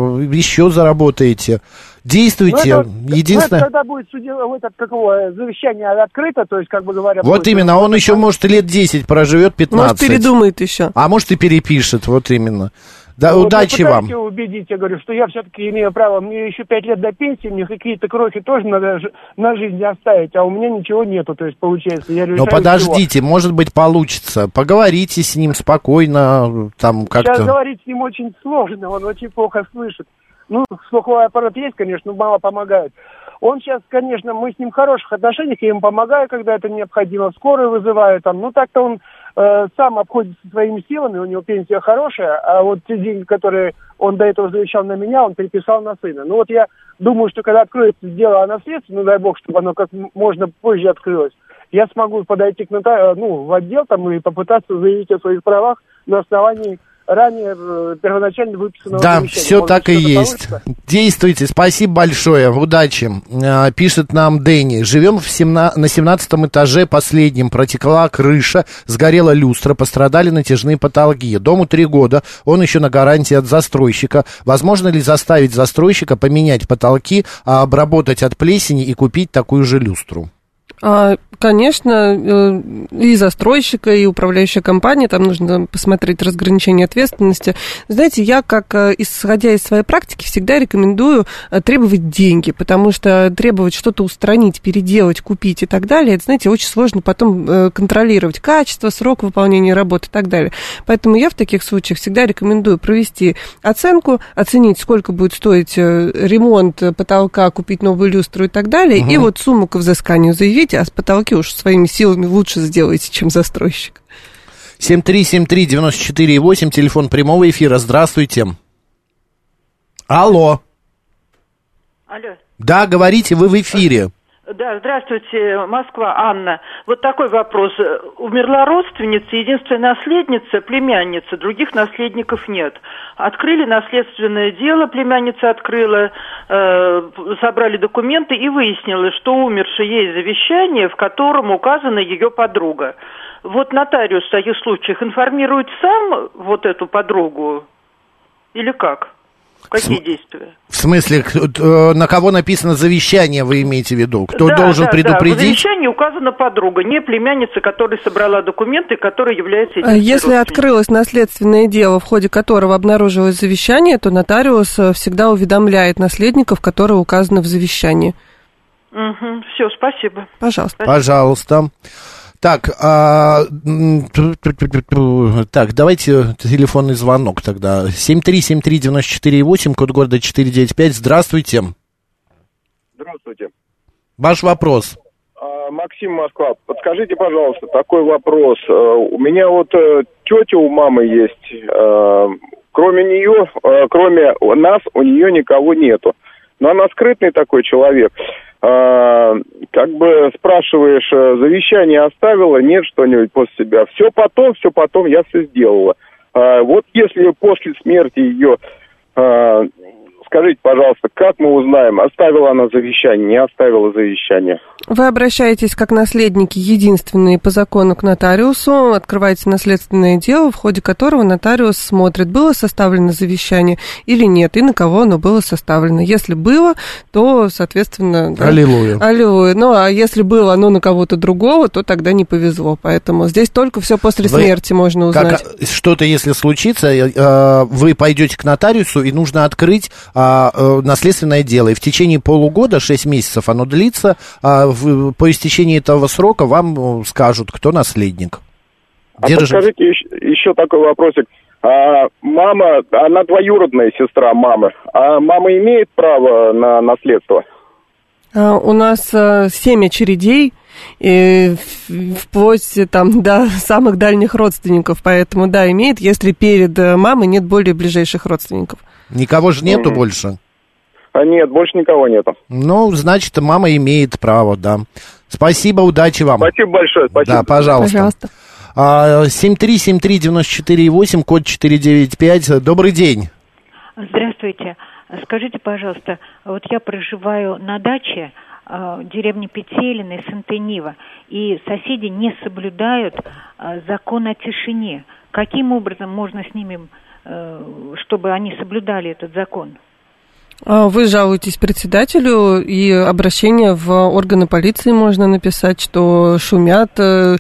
Speaker 3: еще заработаете. Действуйте.
Speaker 16: Ну, это,
Speaker 3: Единственное...
Speaker 16: ну, это когда будет суде, этот, какого, завещание открыто, то есть, как бы говоря...
Speaker 3: Вот
Speaker 16: будет,
Speaker 3: именно, он еще, может, лет десять проживет, пятнадцать.
Speaker 4: Может, передумает еще.
Speaker 3: А может, и перепишет, вот именно. Да,
Speaker 16: вот,
Speaker 3: удачи вам.
Speaker 16: Убедить, я говорю, что я все-таки имею право, мне еще пять лет до пенсии, мне какие-то крохи тоже надо на жизнь оставить, а у меня ничего нету, то есть, получается, я
Speaker 3: Но подождите, всего. Может быть, получится. Поговорите с ним спокойно, там как-то...
Speaker 16: Сейчас говорить с ним очень сложно, он очень плохо слышит. Ну, слуховой аппарат есть, конечно, но мало помогает. Он сейчас, конечно, мы с ним в хороших отношениях, я ему помогаю, когда это необходимо, скорую вызываю там. Ну, так-то он э, сам обходится своими силами, у него пенсия хорошая, а вот те деньги, которые он до этого завещал на меня, он переписал на сына. Ну, вот я думаю, что когда откроется дело о наследстве, ну, дай бог, чтобы оно как можно позже открылось, я смогу подойти к нотарию, ну, в отдел там и попытаться заявить о своих правах на основании ранее э, первоначально выписанного
Speaker 3: Да,
Speaker 16: завещания.
Speaker 3: все
Speaker 16: Может,
Speaker 3: так и есть.
Speaker 16: получится?
Speaker 3: Действуйте, спасибо большое, удачи. А, пишет нам Дэнни. Живем в семна... на семнадцатом этаже последнем, протекла крыша, сгорела люстра, пострадали натяжные потолки. Дому три года, он еще на гарантии от застройщика. Возможно ли заставить застройщика поменять потолки, а обработать от плесени и купить такую же люстру?
Speaker 4: А, конечно, и застройщика, и управляющая компания, там нужно посмотреть разграничение ответственности. Знаете, я, как исходя из своей практики, всегда рекомендую требовать деньги, потому что требовать что-то устранить, переделать, купить и так далее, это, знаете, очень сложно потом контролировать качество, срок выполнения работы и так далее. Поэтому я в таких случаях всегда рекомендую провести оценку, оценить, сколько будет стоить ремонт потолка, купить новую люстру и так далее, угу. и вот сумму к взысканию заявить, а с потолки уж своими силами лучше сделаете, чем застройщик.
Speaker 3: семь три семь три девять четыре восемь, телефон прямого эфира. Здравствуйте. Алло.
Speaker 17: Алло.
Speaker 3: Да, говорите, вы в эфире.
Speaker 17: Да, здравствуйте, Москва, Анна. Вот такой вопрос. Умерла родственница, единственная наследница, племянница, других наследников нет. Открыли наследственное дело, племянница открыла, э, собрали документы и выяснилось, что умершей есть завещание, в котором указана ее подруга. Вот нотариус в таких случаях информирует сам вот эту подругу или как? Какие
Speaker 3: в,
Speaker 17: действия?
Speaker 3: В смысле, на кого написано завещание, вы имеете в виду? Кто
Speaker 17: да,
Speaker 3: должен
Speaker 17: да,
Speaker 3: предупредить?
Speaker 17: Да, в завещании указана подруга, не племянница, которая собрала документы, которая является...
Speaker 4: Если открылось наследственное дело, в ходе которого обнаружилось завещание, то нотариус всегда уведомляет наследников, которые указаны в завещании.
Speaker 17: Угу, все, спасибо.
Speaker 4: Пожалуйста.
Speaker 17: Спасибо.
Speaker 3: Пожалуйста. Так, а, так, давайте телефонный звонок тогда. семь три семь три девять четыре восемь, код города четыреста девяносто пять. Здравствуйте.
Speaker 18: Здравствуйте.
Speaker 3: Ваш вопрос.
Speaker 18: Максим, Москва. Подскажите, пожалуйста, такой вопрос. У меня вот тетя у мамы есть. Кроме нее, кроме нас, у нее никого нету. Но она скрытный такой человек. А, как бы спрашиваешь, завещание оставила, нет что-нибудь после себя. Все потом, все потом, я все сделала. А, вот если после смерти ее, а, скажите, пожалуйста, как мы узнаем, оставила она завещание, не оставила завещание?
Speaker 4: Вы обращаетесь как наследники единственные по закону к нотариусу, открываете наследственное дело, в ходе которого нотариус смотрит, было составлено завещание или нет, и на кого оно было составлено. Если было, то, соответственно... Да,
Speaker 3: аллилуйя.
Speaker 4: Аллилуйя. Ну, а если было оно на кого-то другого, то тогда не повезло. Поэтому здесь только все после вы, смерти можно узнать.
Speaker 3: Как, что-то, если случится, вы пойдете к нотариусу, и нужно открыть наследственное дело. И в течение полугода, шесть месяцев оно длится, в, по истечении этого срока вам скажут, кто наследник.
Speaker 18: А подскажите еще, еще такой вопросик. А, мама, она двоюродная сестра мамы. А мама имеет право на наследство?
Speaker 4: А, у нас а, семь очередей, и вплоть там, до самых дальних родственников. Поэтому, да, имеет, если перед мамой нет более ближайших родственников.
Speaker 3: Никого же нету mm-hmm. больше?
Speaker 18: А нет, больше никого нету.
Speaker 3: Ну, значит, мама имеет право, да. Спасибо, удачи вам.
Speaker 18: Спасибо большое, спасибо.
Speaker 3: Да, пожалуйста.
Speaker 4: Пожалуйста.
Speaker 3: семь три семь три девять четыре восемь, код четыреста девяносто пять. Добрый день.
Speaker 19: Здравствуйте. Скажите, пожалуйста, вот я проживаю на даче в деревне Петелиной, Сантенива, и соседи не соблюдают закон о тишине. Каким образом можно с ними, чтобы они соблюдали этот закон?
Speaker 4: Вы жалуетесь председателю, и обращение в органы полиции можно написать, что шумят,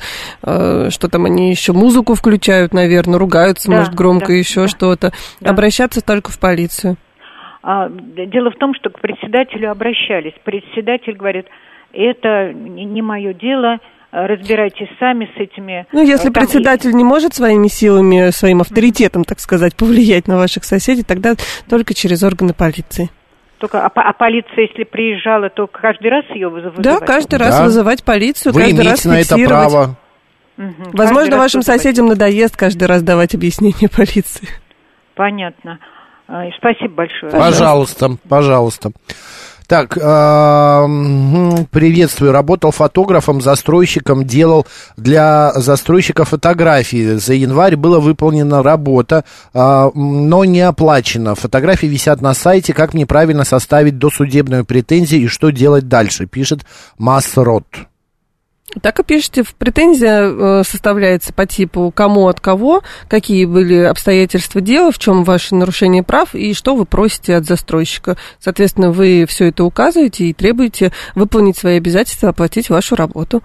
Speaker 4: что там они еще музыку включают, наверное, ругаются, да, может, громко, да, еще да, что-то. Да. Обращаться только в полицию.
Speaker 19: А, дело в том, что к председателю обращались. Председатель говорит, это не, не мое дело, разбирайтесь сами с этими...
Speaker 4: Ну, если там... председатель не может своими силами, своим авторитетом, так сказать, повлиять на ваших соседей, тогда только через органы полиции.
Speaker 19: Только, а, а полиция, если приезжала, то каждый раз ее вызывать?
Speaker 4: Да, каждый раз да. вызывать полицию,
Speaker 3: вы
Speaker 4: каждый раз
Speaker 3: фиксировать. Вы имеете на это право.
Speaker 19: Угу.
Speaker 4: Возможно, вашим соседям надоест каждый раз давать объяснения полиции.
Speaker 19: Понятно. Спасибо большое.
Speaker 3: Пожалуйста, пожалуйста. Так, э, Приветствую. Работал фотографом, застройщиком, делал для застройщика фотографии. За январь была выполнена работа, а, но не оплачена. Фотографии висят на сайте. Как мне правильно составить досудебную претензию и что делать дальше? Пишет Масрот.
Speaker 4: Так и пишите, в претензия составляется по типу кому от кого, какие были обстоятельства дела, в чем ваше нарушение прав и что вы просите от застройщика. Соответственно, вы все это указываете и требуете выполнить свои обязательства, оплатить вашу работу.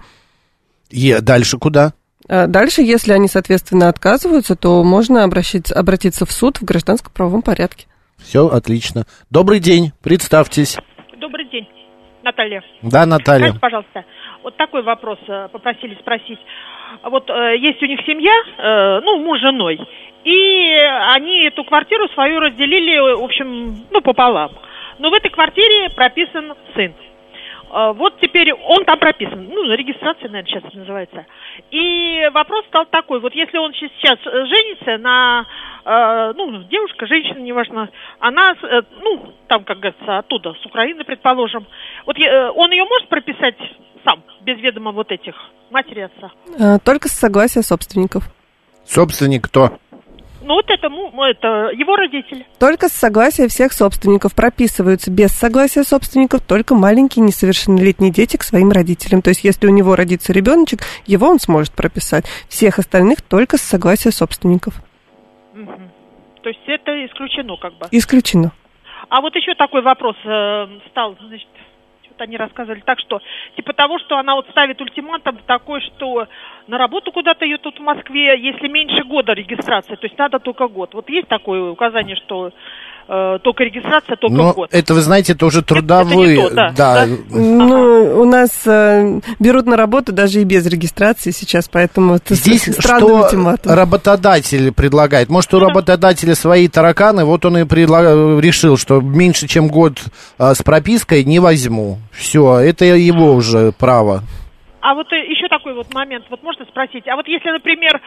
Speaker 3: И дальше куда?
Speaker 4: Дальше, если они, соответственно, отказываются, то можно обращаться, обратиться в суд в гражданско-правовом порядке.
Speaker 3: Все, отлично. Добрый день, представьтесь.
Speaker 20: Добрый день, Наталья.
Speaker 3: Да, Наталья.
Speaker 20: Скажите, пожалуйста, вот такой вопрос попросили спросить. Вот э, есть у них семья, э, ну, муж с женой, и они эту квартиру свою разделили, в общем, ну, пополам. Но в этой квартире прописан сын. Э, вот теперь он там прописан, ну, регистрация, наверное, сейчас это называется. И вопрос стал такой, вот если он сейчас женится на, э, ну, девушка, женщина, неважно, она, э, ну, там, как говорится, оттуда, с Украины, предположим, вот э, он ее может прописать сам, без ведома вот этих, матери, отца?
Speaker 4: Только с согласия собственников.
Speaker 3: Собственник кто?
Speaker 20: Ну, вот это, это его родители.
Speaker 4: Только с согласия всех собственников. Прописываются без согласия собственников только маленькие несовершеннолетние дети к своим родителям. То есть, если у него родится ребеночек, его он сможет прописать. Всех остальных только с согласия собственников.
Speaker 20: Угу. То есть, это исключено как бы?
Speaker 4: Исключено.
Speaker 20: А вот еще такой вопрос э, стал, значит... Они рассказывали так, что типа того, что она вот ставит ультиматум такой, что на работу куда-то ее тут в Москве, если меньше года регистрация, то есть надо только год. Вот есть такое указание, что э, только регистрация, только
Speaker 3: Но
Speaker 20: год.
Speaker 3: Это, вы знаете, это уже трудовые.
Speaker 20: Это, это не то,
Speaker 3: да.
Speaker 20: да.
Speaker 3: Да.
Speaker 4: Ну, ага. У нас э, берут на работу даже и без регистрации сейчас, поэтому это
Speaker 3: здесь
Speaker 4: странный
Speaker 3: что
Speaker 4: ультиматум.
Speaker 3: Работодатель предлагает. Может, у работодателя свои тараканы, вот он и предлаг... решил, что меньше, чем год э, с пропиской не возьму. Все, это его уже право.
Speaker 20: А вот еще такой вот момент, вот можно спросить, а вот если, например,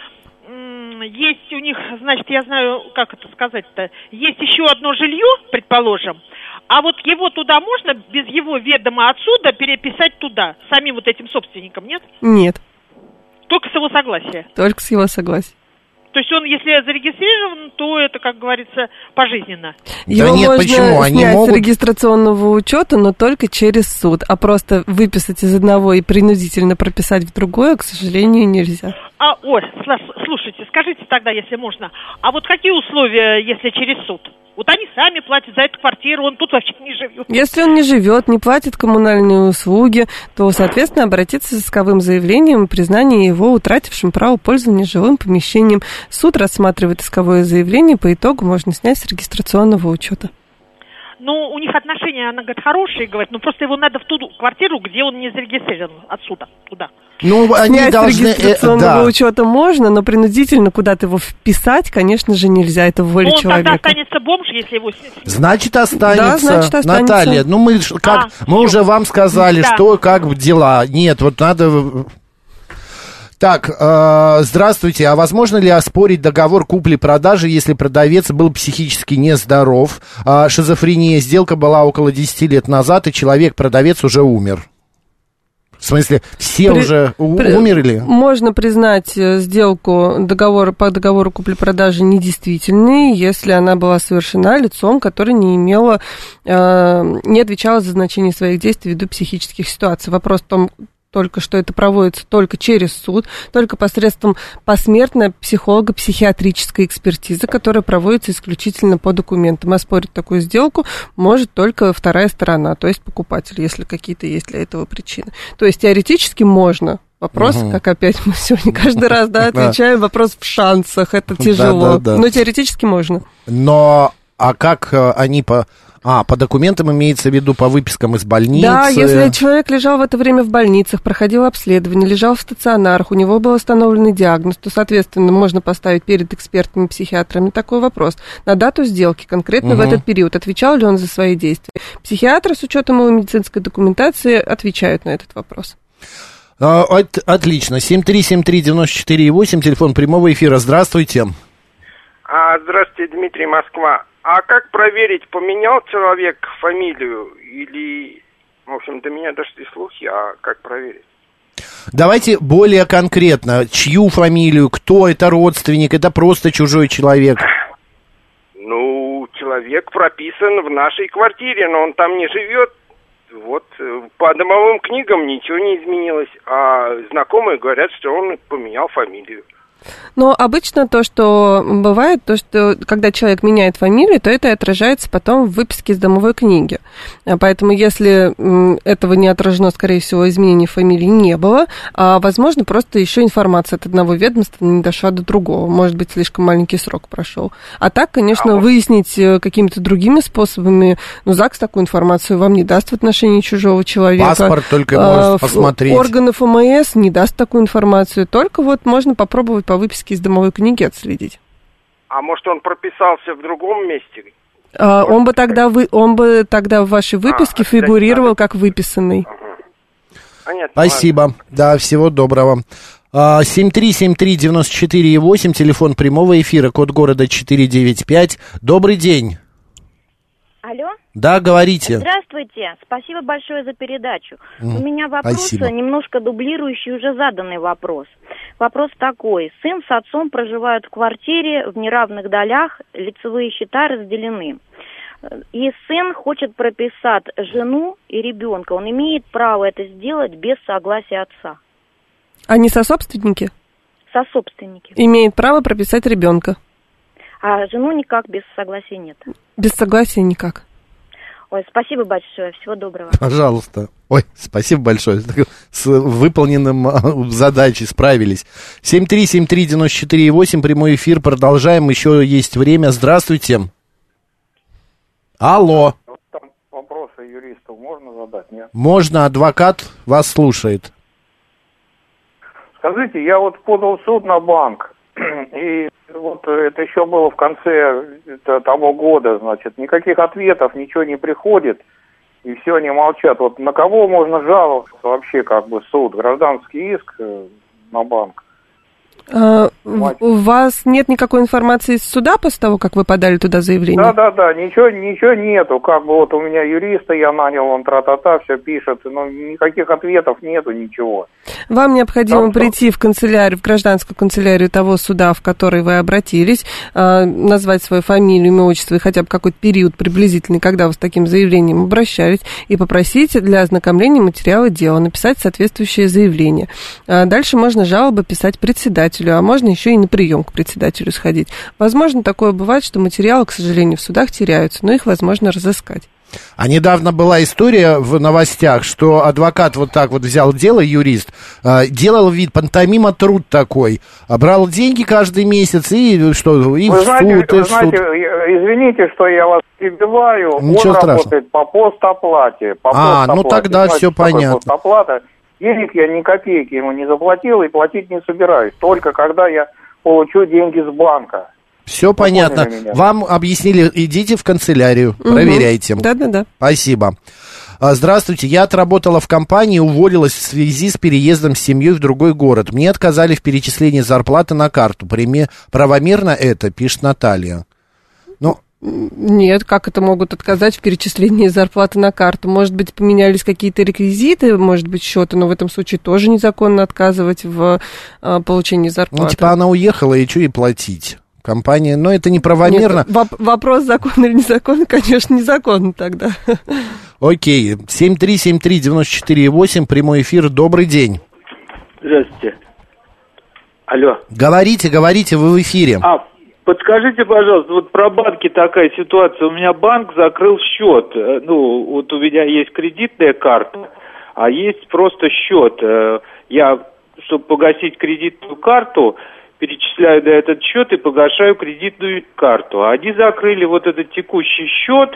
Speaker 20: есть у них, значит, я знаю, как это сказать-то, есть еще одно жилье, предположим, а вот его туда можно без его ведома отсюда переписать туда, самим вот этим собственникам, нет?
Speaker 4: Нет.
Speaker 20: Только с его согласия?
Speaker 4: Только с его согласия.
Speaker 20: То есть он, если зарегистрирован, то это, как говорится, пожизненно.
Speaker 4: Его
Speaker 3: да нет,
Speaker 4: можно
Speaker 3: почему? Они
Speaker 4: снять
Speaker 3: могут...
Speaker 4: с регистрационного учета, но только через суд. А просто выписать из одного и принудительно прописать в другое, к сожалению, нельзя.
Speaker 20: А, ой, слушайте, скажите тогда, если можно, а вот какие условия, если через суд? Вот они сами платят за эту квартиру, он тут вообще не живет.
Speaker 4: Если он не живет, не платит коммунальные услуги, то, соответственно, обратиться с исковым заявлением о признании его утратившим право пользования жилым помещением. Суд рассматривает исковое заявление, по итогу можно снять с регистрационного учета.
Speaker 20: Ну, у них отношения, она говорит, хорошие, говорит, но просто его надо в ту квартиру, где он не зарегистрирован, отсюда, туда.
Speaker 3: Ну, они
Speaker 4: снять
Speaker 3: должны...
Speaker 4: с регистрационного
Speaker 3: э, да.
Speaker 4: учета можно, но принудительно куда-то его вписать, конечно же, нельзя, это воля
Speaker 20: но он
Speaker 4: человека.
Speaker 20: тогда останется бомж, если его...
Speaker 3: Значит, останется.
Speaker 4: Да, значит, останется.
Speaker 3: Наталья, ну мы, как,
Speaker 20: а,
Speaker 3: мы уже вам сказали,
Speaker 20: да.
Speaker 3: что, как дела. Нет, вот надо... Так, э, здравствуйте, а возможно ли оспорить договор купли-продажи, если продавец был психически нездоров, э, шизофрения, сделка была около десяти лет назад, и человек-продавец уже умер? В смысле, все
Speaker 4: При,
Speaker 3: уже у,
Speaker 4: при,
Speaker 3: умерли?
Speaker 4: Можно признать сделку договор, по договору купли-продажи недействительной, если она была совершена лицом, которое не имело, э, не отвечало за значение своих действий ввиду психических ситуаций. Вопрос в том, только что это проводится только через суд, только посредством посмертной психолого-психиатрической экспертизы, которая проводится исключительно по документам. Оспорить такую сделку может только вторая сторона, то есть покупатель, если какие-то есть для этого причины. То есть теоретически можно. Вопрос, угу. как опять мы сегодня каждый раз да, отвечаем, вопрос в шансах, это тяжело, да, да, да. но теоретически можно.
Speaker 3: Но, а как они по... А, по документам имеется в виду по выпискам из больницы?
Speaker 4: Да, если человек лежал в это время в больницах, проходил обследование, лежал в стационарах, у него был установленный диагноз, то, соответственно, можно поставить перед экспертами-психиатрами такой вопрос. На дату сделки, конкретно угу. в этот период, отвечал ли он за свои действия? Психиатры с учетом его медицинской документации отвечают на этот вопрос.
Speaker 3: От, отлично. семь три семь три девять четыре восемь, телефон прямого эфира. Здравствуйте.
Speaker 14: А, здравствуйте, Дмитрий, Москва. А как проверить, поменял человек фамилию или В общем, до меня дошли слухи, а как проверить?
Speaker 3: Давайте более конкретно. Чью фамилию, кто это родственник, это просто чужой человек?
Speaker 14: Ну, человек прописан в нашей квартире, но он там не живет. Вот, по домовым книгам ничего не изменилось, а знакомые говорят, что он поменял фамилию.
Speaker 4: Но обычно то, что бывает, то, что когда человек меняет фамилию, то это отражается потом в выписке из домовой книги. Поэтому если этого не отражено, скорее всего, изменения фамилии не было, а, возможно, просто еще информация от одного ведомства не дошла до другого. Может быть, слишком маленький срок прошел. А так, конечно, а выяснить какими-то другими способами, ну, ЗАГС такую информацию вам не даст в отношении чужого человека.
Speaker 3: Паспорт только может
Speaker 4: а,
Speaker 3: посмотреть.
Speaker 4: Органов ОМС не даст такую информацию. Только вот можно попробовать по выписке из домовой книги отследить.
Speaker 14: А может, он прописался в другом месте?
Speaker 4: А, он, бы тогда вы, он бы тогда в вашей выписке а, фигурировал как выписанный.
Speaker 14: Ага. Понятно,
Speaker 3: Спасибо. Ладно. Да, всего доброго. семь три семь три девяносто четыре восемь, телефон прямого эфира, код города четыре девять пять. Добрый день.
Speaker 21: Алло?
Speaker 3: Да, говорите.
Speaker 21: Здравствуйте, спасибо большое за передачу.
Speaker 3: Mm,
Speaker 21: У меня вопрос,
Speaker 3: спасибо.
Speaker 21: немножко дублирующий уже заданный вопрос. Вопрос такой. Сын с отцом проживают в квартире в неравных долях, лицевые счета разделены. И сын хочет прописать жену и ребенка. Он имеет право это сделать без согласия отца.
Speaker 4: Они сособственники?
Speaker 21: Сособственники.
Speaker 4: Имеет право прописать ребенка.
Speaker 21: А жену никак без согласия нет.
Speaker 4: Без согласия никак.
Speaker 21: Ой, спасибо большое, всего доброго.
Speaker 3: Пожалуйста. Ой, спасибо большое. С выполненным задачей справились. семь три семь три девяносто четыре восемь, прямой эфир, продолжаем, еще есть время. Здравствуйте. Алло.
Speaker 22: Там вопросы юристу можно задать, нет?
Speaker 3: Можно, адвокат вас слушает.
Speaker 22: Скажите, я вот подал в суд на банк, и вот это еще было в конце того года, значит, никаких ответов, ничего не приходит, и все, они молчат. Вот на кого можно жаловаться вообще, как бы, суд? Гражданский иск на банк?
Speaker 4: А, у вас нет никакой информации из суда после того, как вы подали туда заявление?
Speaker 22: Да, да, да, ничего, ничего нету. Как бы вот у меня юриста я нанял, он тра-та-та, все пишет, но никаких ответов нету, ничего.
Speaker 4: Вам необходимо Там прийти что? в канцелярию, в гражданскую канцелярию того суда, в который вы обратились, э, назвать свою фамилию, имя, отчество и хотя бы какой-то период приблизительный, когда вы с таким заявлением обращались, и попросить для ознакомления материала дела написать соответствующее заявление. А дальше можно жалобы писать председателю, а можно еще и на прием к председателю сходить. Возможно, такое бывает, что материалы, к сожалению, в судах теряются, но их возможно разыскать.
Speaker 3: А недавно была история в новостях, что адвокат вот так вот взял дело, юрист, делал вид, пантомима труд такой, брал деньги каждый месяц и что, и
Speaker 22: вы
Speaker 3: в
Speaker 22: знаете,
Speaker 3: суд, и
Speaker 22: вы
Speaker 3: в
Speaker 22: знаете,
Speaker 3: суд.
Speaker 22: Извините, что я вас перебиваю,
Speaker 3: Ничего
Speaker 22: он
Speaker 3: страшного.
Speaker 22: работает по постоплате. По
Speaker 3: а,
Speaker 22: постоплате.
Speaker 3: ну тогда
Speaker 22: Знаете,
Speaker 3: все понятно.
Speaker 22: Постоплата. Денег я ни копейки ему не заплатил и платить не собираюсь, только когда я получу деньги с банка.
Speaker 3: Все понятно. Вам объяснили, идите в канцелярию, угу. проверяйте.
Speaker 4: Да-да-да.
Speaker 3: Спасибо. Здравствуйте, я отработала в компании, уволилась в связи с переездом с семьей в другой город. Мне отказали в перечислении зарплаты на карту. Правомерно это, пишет Наталья. Ну,
Speaker 4: нет, как это могут отказать в перечислении зарплаты на карту? Может быть, поменялись какие-то реквизиты, может быть, счета, но в этом случае тоже незаконно отказывать в а, получении зарплаты.
Speaker 3: Ну, типа она уехала, и что ей платить? Компания, но это неправомерно.
Speaker 4: Нет, воп- вопрос, законно или незаконно, конечно, незаконно тогда.
Speaker 3: Окей, семь три семь три девяносто четыре восемь, прямой эфир, добрый день.
Speaker 23: Здравствуйте. Алло.
Speaker 3: Говорите, говорите, вы в эфире.
Speaker 23: А, подскажите, пожалуйста, вот про банки такая ситуация. У меня банк закрыл счет. Ну, вот у меня есть кредитная карта, а есть просто счет. Я, чтобы погасить кредитную карту, перечисляю на этот счет и погашаю кредитную карту. Они закрыли вот этот текущий счет,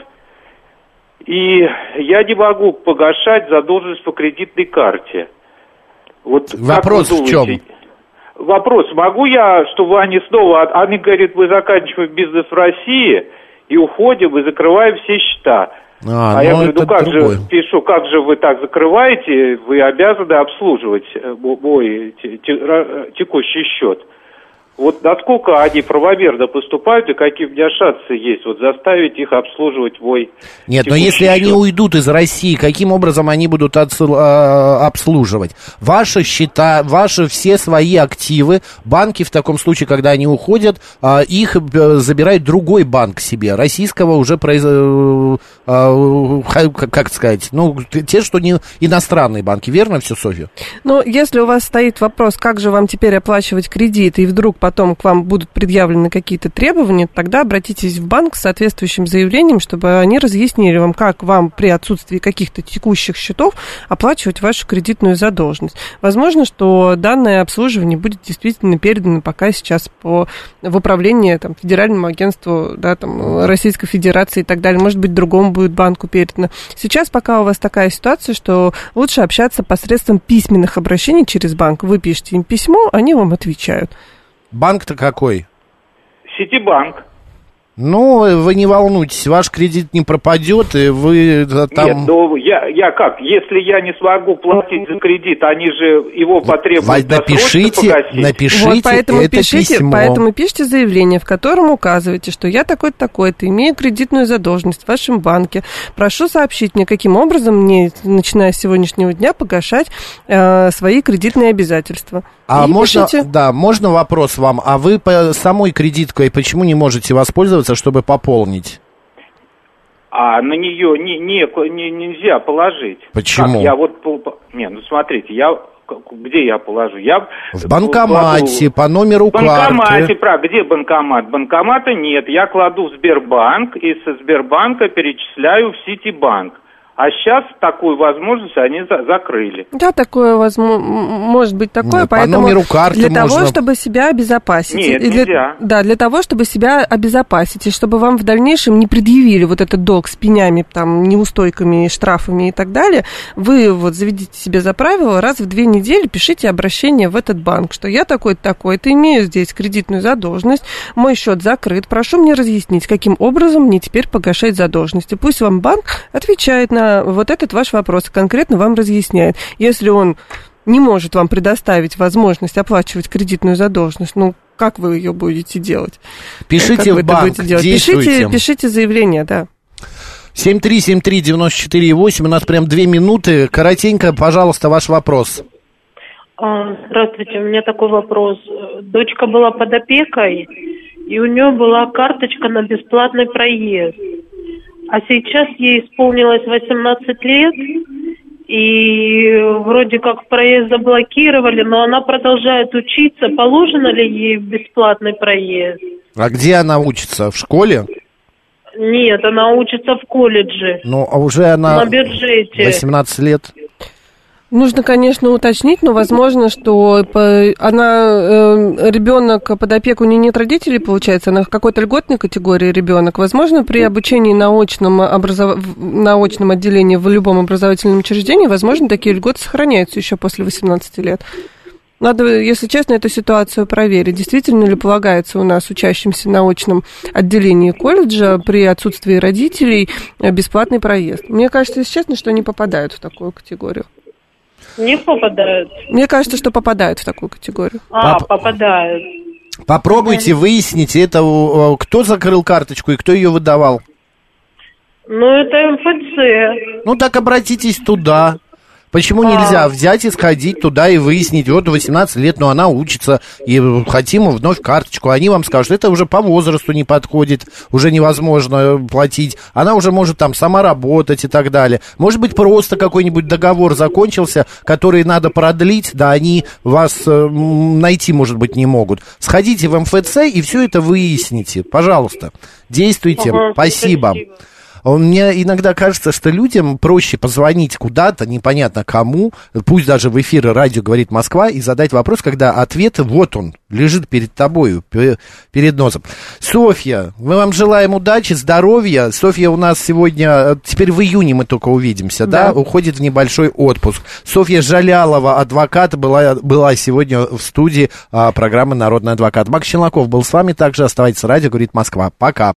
Speaker 23: и я не могу погашать задолженность по кредитной карте. Вот
Speaker 3: вопрос в чем?
Speaker 23: Вопрос, могу я, чтобы они снова... Они говорят, мы заканчиваем бизнес в России и уходим, и закрываем все счета.
Speaker 3: А,
Speaker 23: а я
Speaker 3: ну
Speaker 23: говорю, ну как
Speaker 3: другое.
Speaker 23: же, пишу, как же вы так закрываете, вы обязаны обслуживать мой текущий счет. Вот насколько они правомерно поступают и какие у меня шансы есть вот заставить их обслуживать мой...
Speaker 3: Нет, но если
Speaker 23: счет.
Speaker 3: они уйдут из России, каким образом они будут отсл- э, обслуживать? Ваши счета, ваши все свои активы, банки в таком случае, когда они уходят, э, их э, забирает другой банк себе. Российского уже, произ... э, э, как сказать, ну, те, что не иностранные банки. Верно все, Софья?
Speaker 4: Ну, если у вас стоит вопрос, как же вам теперь оплачивать кредит, и вдруг потом к вам будут предъявлены какие-то требования, тогда обратитесь в банк с соответствующим заявлением, чтобы они разъяснили вам, как вам при отсутствии каких-то текущих счетов оплачивать вашу кредитную задолженность. Возможно, что данное обслуживание будет действительно передано пока сейчас по, в управление там, Федеральному агентству, да, там, Российской Федерации и так далее. Может быть, другому будет банку передано. Сейчас пока у вас такая ситуация, что лучше общаться посредством письменных обращений через банк. Вы пишете им письмо, они вам отвечают.
Speaker 3: Банк-то какой?
Speaker 23: Ситибанк.
Speaker 3: Ну, вы не волнуйтесь, ваш кредит не пропадет, и вы там...
Speaker 23: Нет, ну, я, я как, если я не смогу платить за кредит, они же его потребуют
Speaker 3: напишите,
Speaker 23: погасить.
Speaker 3: Напишите
Speaker 4: вот, поэтому
Speaker 3: это
Speaker 4: пишите,
Speaker 3: письмо.
Speaker 4: Поэтому пишите заявление, в котором указываете, что я такой-то, такой-то, имею кредитную задолженность в вашем банке. Прошу сообщить мне, каким образом мне, начиная с сегодняшнего дня, погашать э, свои кредитные обязательства.
Speaker 3: А
Speaker 4: и
Speaker 3: можно,
Speaker 4: пишите...
Speaker 3: да, можно вопрос вам? А вы по самой кредиткой почему не можете воспользоваться, чтобы пополнить?
Speaker 23: А на нее не, не, не, нельзя положить.
Speaker 3: Почему?
Speaker 23: Как? Я вот, не, ну смотрите, я где я положу? Я
Speaker 3: в банкомате, кладу... по номеру карты.
Speaker 23: В банкомате, правда, где банкомат? Банкомата нет, я кладу в Сбербанк и со Сбербанка перечисляю в Ситибанк. А сейчас такую возможность они за- закрыли.
Speaker 4: Да, такое возможно, может быть такое,
Speaker 3: Нет,
Speaker 4: поэтому
Speaker 3: по номеру карты
Speaker 4: для
Speaker 3: можно...
Speaker 4: того, чтобы себя обезопасить.
Speaker 23: Нет,
Speaker 4: и для,
Speaker 23: нельзя.
Speaker 4: Да, для того, чтобы себя обезопасить, и чтобы вам в дальнейшем не предъявили вот этот долг с пенями, там, неустойками, штрафами и так далее, вы вот заведите себе за правило, раз в две недели пишите обращение в этот банк, что я такой-то, такой-то, имею здесь кредитную задолженность, мой счет закрыт, прошу мне разъяснить, каким образом мне теперь погашать задолженность. И пусть вам банк отвечает на вот этот ваш вопрос, конкретно вам разъясняет. Если он не может вам предоставить возможность оплачивать кредитную задолженность, ну, как вы ее будете делать?
Speaker 3: Пишите в банк, действуйте.
Speaker 4: Пишите, пишите заявление, да.
Speaker 3: семь три семь три девять четыре восемь, у нас прям две минуты. Коротенько, пожалуйста, ваш вопрос.
Speaker 10: Здравствуйте, у меня такой вопрос. Дочка была под опекой, и у нее была карточка на бесплатный проезд. А сейчас ей исполнилось восемнадцать лет, и вроде как проезд заблокировали, но она продолжает учиться. Положено ли ей бесплатный проезд?
Speaker 3: А где она учится? В школе?
Speaker 10: Нет, она учится в колледже.
Speaker 3: Ну, а уже она...
Speaker 10: На бюджете.
Speaker 3: восемнадцать лет.
Speaker 4: Нужно, конечно, уточнить, но возможно, что она, э, ребенок под опеку, у нее нет родителей, получается, она в какой-то льготной категории ребенок. Возможно, при обучении на очном, образов... на очном отделении в любом образовательном учреждении, возможно, такие льготы сохраняются еще после восемнадцати лет. Надо, если честно, эту ситуацию проверить. Действительно ли полагается у нас учащимся на очном отделении колледжа при отсутствии родителей бесплатный проезд? Мне кажется, если честно, что они попадают в такую категорию.
Speaker 10: Не попадают.
Speaker 4: Мне кажется, что попадают в такую категорию.
Speaker 10: А,
Speaker 3: Поп-
Speaker 10: попадают.
Speaker 3: Попробуйте выяснить, это кто закрыл карточку и кто ее выдавал.
Speaker 10: Ну, это эм эф цэ.
Speaker 3: Ну, так обратитесь туда. Почему нельзя взять и сходить туда и выяснить, вот восемнадцать лет, но она учится, и хотим вновь карточку. Они вам скажут, это уже по возрасту не подходит, уже невозможно платить. Она уже может там сама работать и так далее. Может быть, просто какой-нибудь договор закончился, который надо продлить, да они вас э, найти, может быть, не могут. Сходите в эм эф цэ и все это выясните. Пожалуйста, действуйте. Ага, спасибо. спасибо. Мне иногда кажется, что людям проще позвонить куда-то, непонятно кому, пусть даже в эфире радио «Говорит Москва», и задать вопрос, когда ответ, вот он, лежит перед тобою, перед носом. Софья, мы вам желаем удачи, здоровья. Софья у нас сегодня, теперь в июне мы только увидимся, да, да? Уходит в небольшой отпуск. Софья Жалялова, адвокат, была, была сегодня в студии а, программы «Народный адвокат». Макс Челноков был с вами, также оставайтесь, радио «Говорит Москва». Пока.